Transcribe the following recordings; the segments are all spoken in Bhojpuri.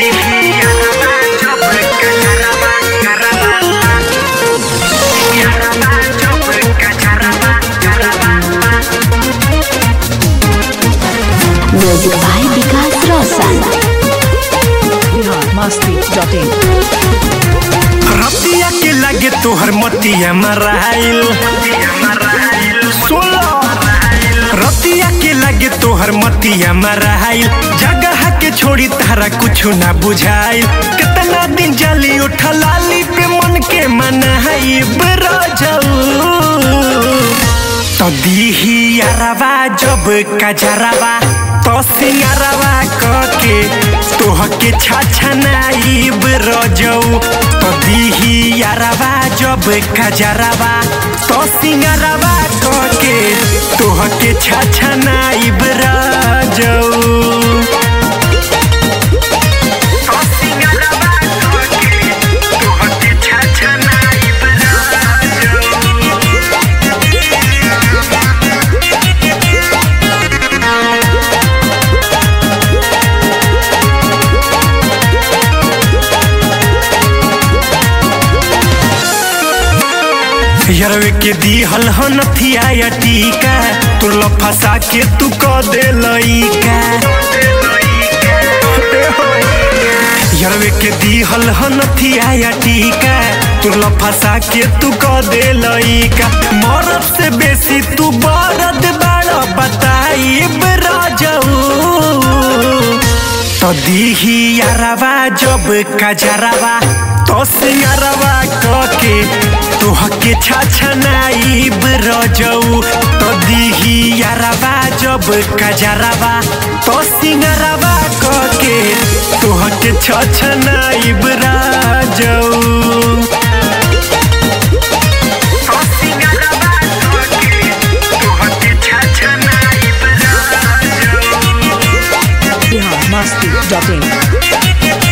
Music by Vikas Roshan. biharmasti.in रतिया के लगे तोहर मतिया मराइल रतिया के लगे तोहर मतिया मराइल जगह के छोड़ी तारा कुछ ना बुझाइल कितना दिन जली उठा लाली पे मन के मनाई बराजऊ तो दीही यारवा जब कजरवा तो सिंगारवा के तोह के छछनाई बरजऊ तो दीही यारवा जब कजरवा तो सिंगारवा के तोह के छछनाई बरजऊ यरवे के दीहल हनथिया या टीका तू लफसा के तू क दे लइका यरवे के दीहल हनथिया या टीका तू लफसा के तू क दे लइका मरद से बेसी तू बरद बड़ा बताई बराजऊ तो दीही यारवा जब कजरवा तो सिंगारवा के तोह के छछनाई बरजऊ तो दीही यारवा जब कजरवा तो सिंगारवा के तोह के छछनाई बरजऊ biharmasti.in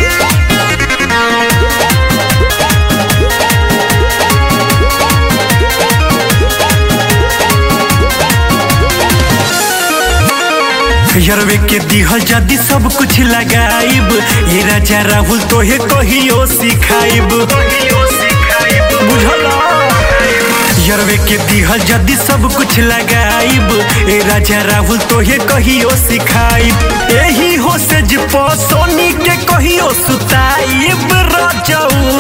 यरवे के दिहल जदी सब कुछ लगाइब ये राजा राहुल तोहे कहियो सिखाइब बुझला यरवे के दिहल जदी सब कुछ लगाइब ए राजा राहुल तोहे कहियो सिखाइब एही हो से जपो सोनी के कहियो सुताइब रजऊ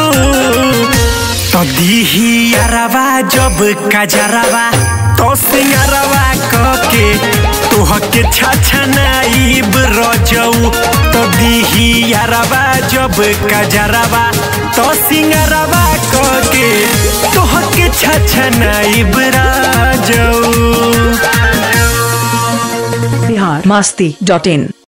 तो दीही यारवा जब कजरवा तो सिंगारवा के तोह के छछनाई बरजऊ तो दीही यारवा जब कजरवा तो सिंगारवा के तोह के छछनाई बरजऊ biharmasti.in